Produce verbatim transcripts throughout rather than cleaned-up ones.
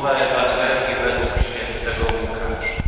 Słowa Ewangelii według świętego Łukasza.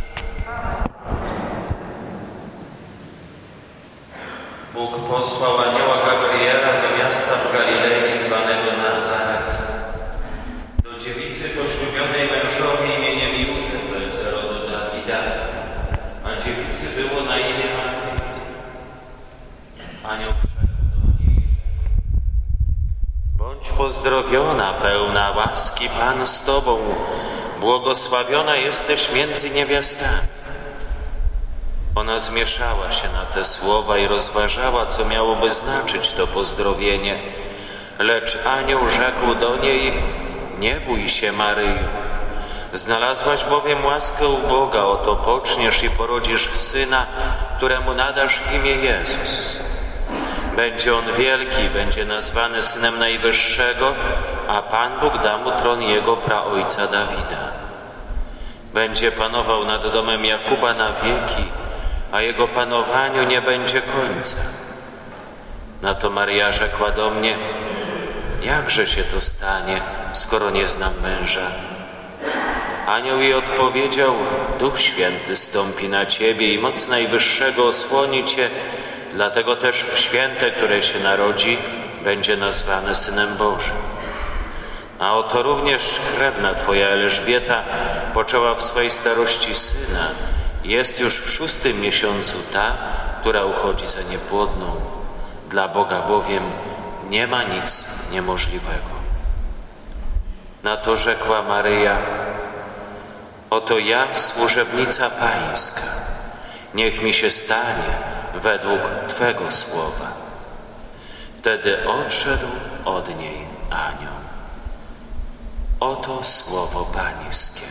Bóg posłał anioła Gabriela do miasta w Galilei zwanego Nazaret, do dziewicy poślubionej mężowi imieniem Józef z rodu Dawida, a dziewicy było na imię Maryja. Anioł wszedł do niej i rzekł: bądź pozdrowiona, pełna łaski, Pan z Tobą, błogosławiona jesteś między niewiastami. Ona zmieszała się na te słowa i rozważała, co miałoby znaczyć to pozdrowienie. Lecz anioł rzekł do niej: nie bój się, Maryjo, znalazłaś bowiem łaskę u Boga, oto poczniesz i porodzisz syna, któremu nadasz imię Jezus. Będzie on wielki, będzie nazwany Synem Najwyższego, a Pan Bóg da mu tron jego praojca Dawida. Będzie panował nad domem Jakuba na wieki, a jego panowaniu nie będzie końca. Na to Maryja rzekła do mnie: jakże się to stanie, skoro nie znam męża? Anioł jej odpowiedział: Duch Święty stąpi na ciebie i moc Najwyższego osłoni cię, dlatego też święte, które się narodzi, będzie nazwane Synem Bożym. A oto również krewna twoja Elżbieta poczęła w swej starości syna. Jest już w szóstym miesiącu ta, która uchodzi za niepłodną. Dla Boga bowiem nie ma nic niemożliwego. Na to rzekła Maryja: oto ja, służebnica Pańska, niech mi się stanie według Twego słowa. Wtedy odszedł od niej anioł. Oto słowo Pańskie.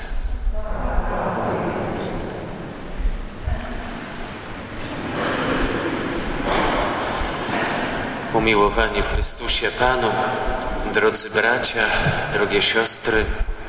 Umiłowani w Chrystusie Panu, drodzy bracia, drogie siostry,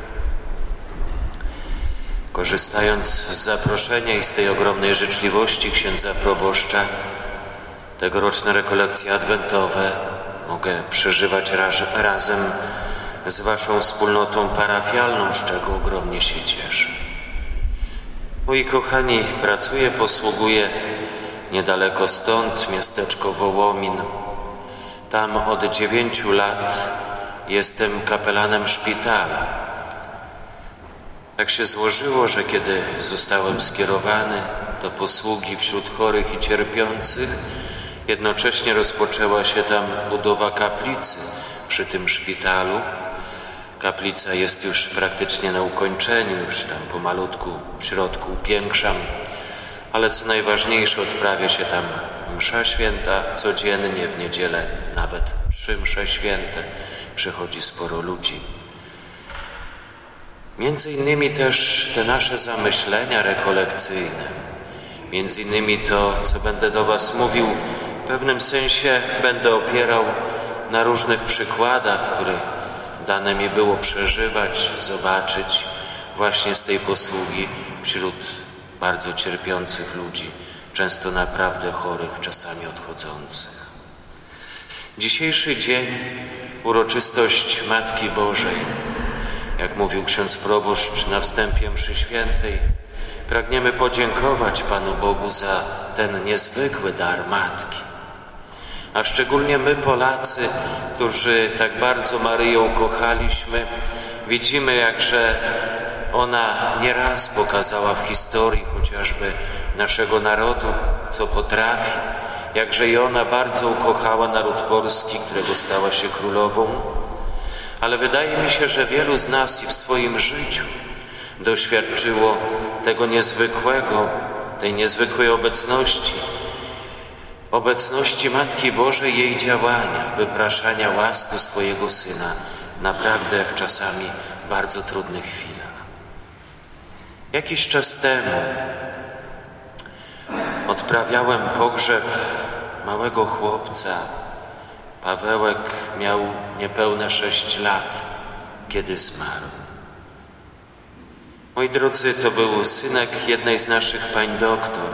korzystając z zaproszenia i z tej ogromnej życzliwości księdza proboszcza, tegoroczne rekolekcje adwentowe mogę przeżywać raz, razem z Waszą wspólnotą parafialną, z czego ogromnie się cieszę. Moi kochani, pracuję, posługuję niedaleko stąd, miasteczko Wołomin. Tam od dziewięciu lat jestem kapelanem szpitala. Tak się złożyło, że kiedy zostałem skierowany do posługi wśród chorych i cierpiących, jednocześnie rozpoczęła się tam budowa kaplicy przy tym szpitalu. Kaplica jest już praktycznie na ukończeniu, już tam pomalutku w środku upiększam, ale co najważniejsze, odprawia się tam msza święta codziennie, w niedzielę nawet trzy msze święte. Przychodzi sporo ludzi. Między innymi też te nasze zamyślenia rekolekcyjne, między innymi to, co będę do Was mówił, w pewnym sensie będę opierał na różnych przykładach, których dane mi było przeżywać, zobaczyć właśnie z tej posługi wśród bardzo cierpiących ludzi, często naprawdę chorych, czasami odchodzących. Dzisiejszy dzień, uroczystość Matki Bożej. Jak mówił ksiądz proboszcz na wstępie mszy świętej, pragniemy podziękować Panu Bogu za ten niezwykły dar Matki. A szczególnie my, Polacy, którzy tak bardzo Maryję ukochaliśmy, widzimy, jakże ona nieraz pokazała w historii chociażby naszego narodu, co potrafi, jakże i ona bardzo ukochała naród polski, którego stała się królową. Ale wydaje mi się, że wielu z nas i w swoim życiu doświadczyło tego niezwykłego, tej niezwykłej obecności, obecności Matki Bożej, jej działania, wypraszania łaski swojego Syna, naprawdę w czasami bardzo trudnych chwilach. Jakiś czas temu odprawiałem pogrzeb małego chłopca. Pawełek miał niepełne sześć lat, kiedy zmarł. Moi drodzy, to był synek jednej z naszych pań doktor.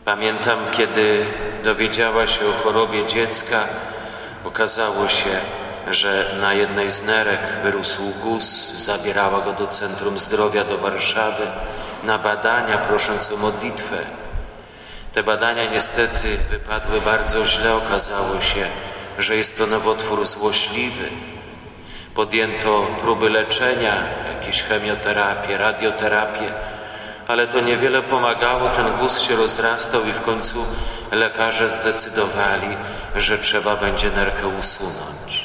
Pamiętam, kiedy dowiedziała się o chorobie dziecka, okazało się, że na jednej z nerek wyrósł guz, zabierała go do Centrum Zdrowia do Warszawy na badania prosząc o modlitwę. Te badania niestety wypadły bardzo źle. Okazało się, że jest to nowotwór złośliwy. Podjęto próby leczenia, jakieś chemioterapię, radioterapię, ale to niewiele pomagało. Ten guz się rozrastał i w końcu lekarze zdecydowali, że trzeba będzie nerkę usunąć.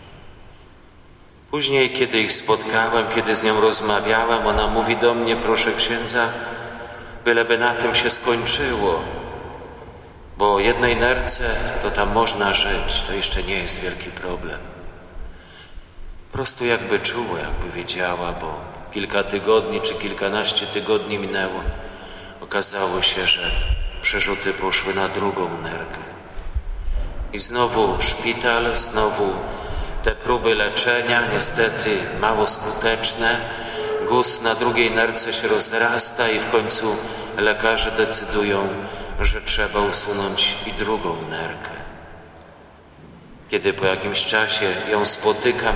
Później, kiedy ich spotkałem, kiedy z nią rozmawiałem, ona mówi do mnie: proszę księdza, byleby na tym się skończyło, bo o jednej nerce to tam można żyć, to jeszcze nie jest wielki problem. Po prostu jakby czuła, jakby wiedziała, bo kilka tygodni czy kilkanaście tygodni minęło. Okazało się, że przerzuty poszły na drugą nerkę. I znowu szpital, znowu te próby leczenia, niestety mało skuteczne. Guz na drugiej nerce się rozrasta i w końcu lekarze decydują, że trzeba usunąć i drugą nerkę. Kiedy po jakimś czasie ją spotykam,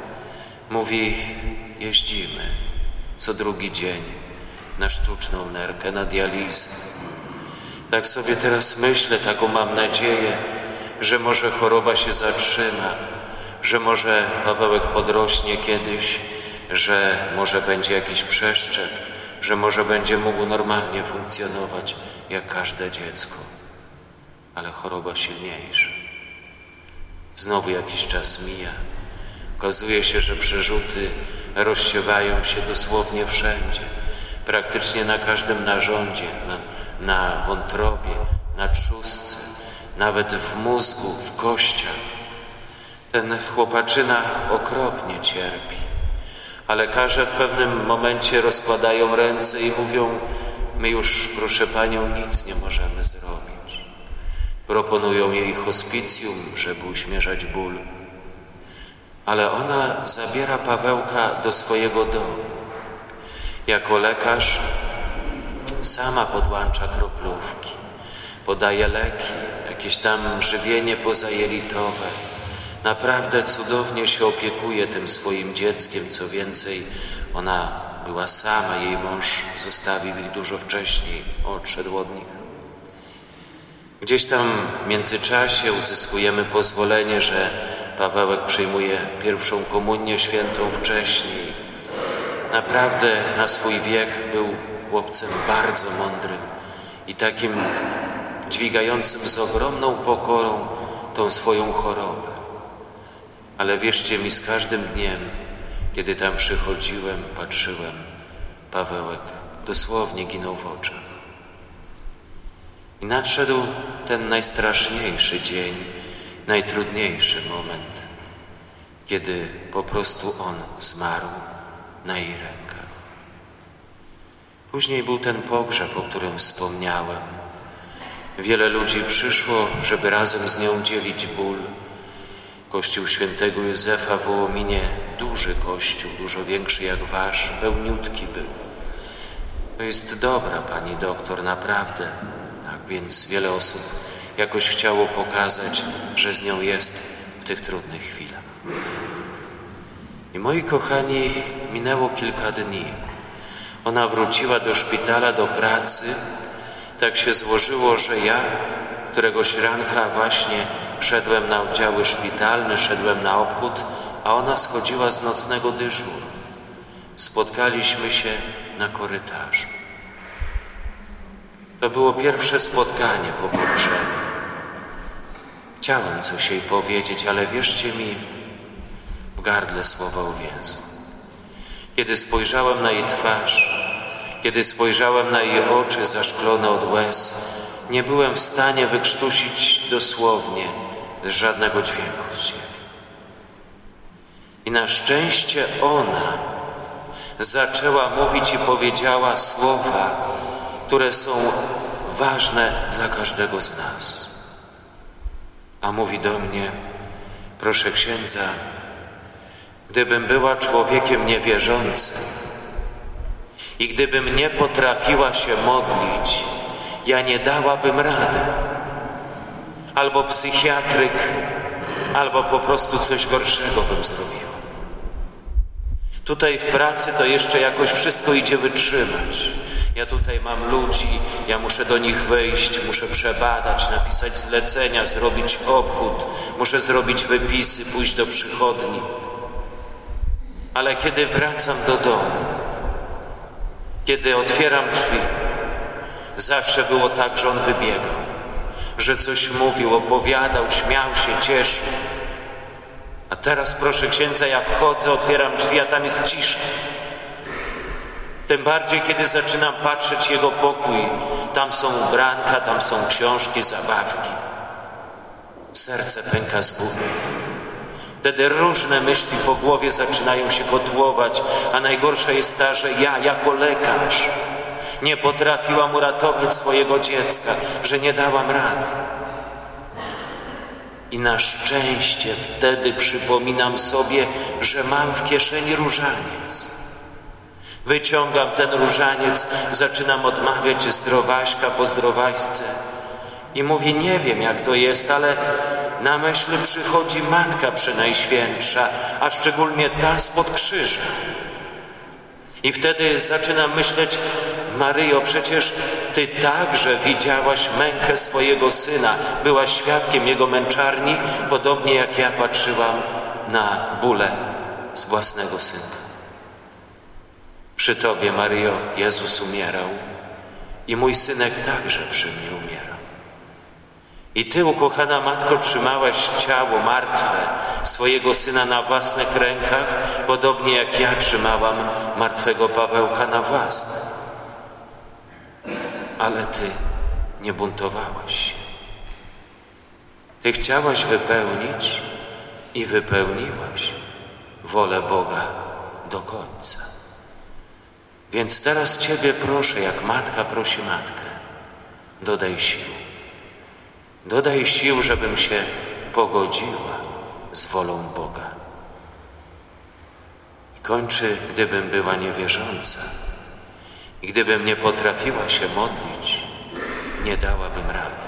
mówi: jeździmy co drugi dzień na sztuczną nerkę, na dializę. Tak sobie teraz myślę, taką mam nadzieję, że może choroba się zatrzyma, że może Pawełek podrośnie kiedyś, że może będzie jakiś przeszczep, że może będzie mógł normalnie funkcjonować jak każde dziecko. Ale choroba silniejsza. Znowu jakiś czas mija. Okazuje się, że przerzuty rozsiewają się dosłownie wszędzie, praktycznie na każdym narządzie, na, na wątrobie, na trzustce, nawet w mózgu, w kościach. Ten chłopaczyna okropnie cierpi, a lekarze w pewnym momencie rozkładają ręce i mówią: my już, proszę panią, nic nie możemy zrobić. Proponują jej hospicjum, żeby uśmierzać ból. Ale ona zabiera Pawełka do swojego domu. Jako lekarz sama podłącza kroplówki, podaje leki, jakieś tam żywienie pozajelitowe. Naprawdę cudownie się opiekuje tym swoim dzieckiem. Co więcej, ona była sama, jej mąż zostawił ich dużo wcześniej, odszedł od nich. Gdzieś tam w międzyczasie uzyskujemy pozwolenie, że Pawełek przyjmuje pierwszą komunię świętą wcześniej. Naprawdę na swój wiek był chłopcem bardzo mądrym i takim dźwigającym z ogromną pokorą tą swoją chorobę. Ale wierzcie mi, z każdym dniem, kiedy tam przychodziłem, patrzyłem, Pawełek dosłownie ginął w oczach. I nadszedł ten najstraszniejszy dzień, najtrudniejszy moment, kiedy po prostu on zmarł na jej rękach. Później był ten pogrzeb, o którym wspomniałem. Wiele ludzi przyszło, żeby razem z nią dzielić ból. Kościół świętego Józefa w Wołominie, duży kościół, dużo większy jak wasz, pełniutki był. To jest dobra pani doktor, naprawdę. Tak więc wiele osób jakoś chciało pokazać, że z nią jest w tych trudnych chwilach. I moi kochani, minęło kilka dni. Ona wróciła do szpitala, do pracy. Tak się złożyło, że ja któregoś ranka właśnie szedłem na oddziały szpitalne, szedłem na obchód, a ona schodziła z nocnego dyżuru. Spotkaliśmy się na korytarzu. To było pierwsze spotkanie po pogrzebie. Chciałem coś jej powiedzieć, ale wierzcie mi, w gardle słowa uwięzło. Kiedy spojrzałem na jej twarz, kiedy spojrzałem na jej oczy zaszklone od łez, nie byłem w stanie wykrztusić dosłownie żadnego dźwięku z siebie. I na szczęście ona zaczęła mówić i powiedziała słowa, które są ważne dla każdego z nas. A mówi do mnie: proszę księdza, gdybym była człowiekiem niewierzącym i gdybym nie potrafiła się modlić, ja nie dałabym rady. Albo psychiatryk, albo po prostu coś gorszego bym zrobiła. Tutaj w pracy to jeszcze jakoś wszystko idzie wytrzymać. Ja tutaj mam ludzi, ja muszę do nich wejść, muszę przebadać, napisać zlecenia, zrobić obchód, muszę zrobić wypisy, pójść do przychodni. Ale kiedy wracam do domu, kiedy otwieram drzwi, zawsze było tak, że on wybiegał, że coś mówił, opowiadał, śmiał się, cieszył. A teraz, proszę księdza, ja wchodzę, otwieram drzwi, a tam jest cisza. Tym bardziej, kiedy zaczynam patrzeć jego pokój, tam są ubranka, tam są książki, zabawki. Serce pęka z bólu. Wtedy różne myśli po głowie zaczynają się kotłować, a najgorsza jest ta, że ja jako lekarz nie potrafiłam uratować swojego dziecka, że nie dałam rady. I na szczęście wtedy przypominam sobie, że mam w kieszeni różaniec. Wyciągam ten różaniec, zaczynam odmawiać zdrowaśka po zdrowaśce i mówię, nie wiem jak to jest, ale na myśl przychodzi Matka Przenajświętsza, a szczególnie ta spod krzyża. I wtedy zaczynam myśleć, Maryjo, przecież Ty także widziałaś mękę swojego Syna, byłaś świadkiem Jego męczarni, podobnie jak ja patrzyłam na bóle z własnego Syna. Przy Tobie, Maryjo, Jezus umierał i mój Synek także przy mnie umierał. I Ty, ukochana Matko, trzymałaś ciało martwe swojego Syna na własnych rękach, podobnie jak ja trzymałam martwego Pawełka na własne. Ale Ty nie buntowałaś się. Ty chciałaś wypełnić i wypełniłaś wolę Boga do końca. Więc teraz Ciebie proszę, jak matka prosi matkę, dodaj sił. Dodaj sił, żebym się pogodziła z wolą Boga. I kończy, gdybym była niewierząca i gdybym nie potrafiła się modlić, nie dałabym rady.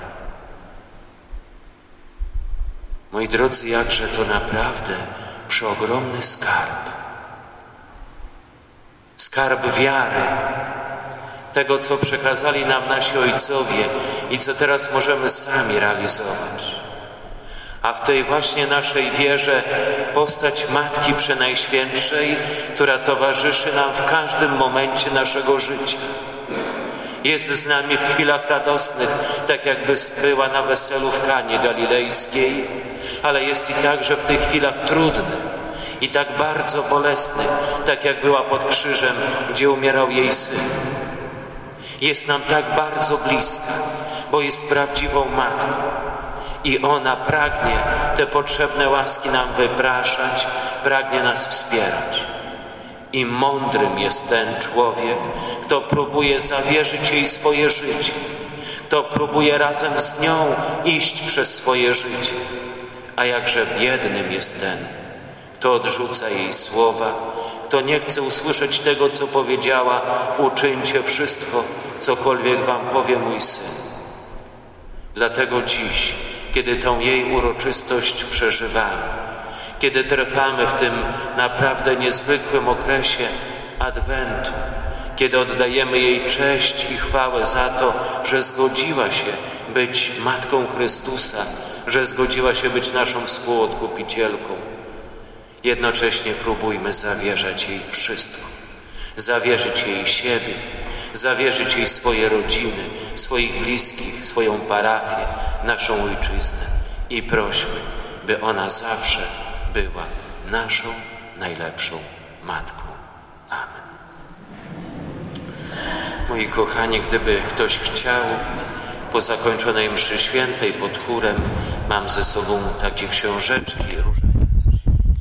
Moi drodzy, jakże to naprawdę przeogromny skarb. Skarb wiary, tego, co przekazali nam nasi ojcowie i co teraz możemy sami realizować. A w tej właśnie naszej wierze postać Matki Przenajświętszej, która towarzyszy nam w każdym momencie naszego życia. Jest z nami w chwilach radosnych, tak jakby była na weselu w Kanie Galilejskiej, ale jest i także w tych chwilach trudnych i tak bardzo bolesnych, tak jak była pod krzyżem, gdzie umierał jej Syn. Jest nam tak bardzo bliska, bo jest prawdziwą Matką i ona pragnie te potrzebne łaski nam wypraszać, pragnie nas wspierać. I mądrym jest ten człowiek, kto próbuje zawierzyć jej swoje życie, kto próbuje razem z nią iść przez swoje życie. A jakże biednym jest ten, kto odrzuca jej słowa, kto nie chce usłyszeć tego, co powiedziała, uczyńcie wszystko, cokolwiek wam powie mój Syn. Dlatego dziś, kiedy tą jej uroczystość przeżywamy, kiedy trwamy w tym naprawdę niezwykłym okresie Adwentu, kiedy oddajemy jej cześć i chwałę za to, że zgodziła się być Matką Chrystusa, że zgodziła się być naszą współodkupicielką, jednocześnie próbujmy zawierzać jej wszystko. Zawierzyć jej siebie, zawierzyć jej swoje rodziny, swoich bliskich, swoją parafię, naszą ojczyznę i prośmy, by ona zawsze była naszą najlepszą Matką. Amen. Moi kochani, gdyby ktoś chciał, po zakończonej mszy świętej pod chórem mam ze sobą takie książeczki różne.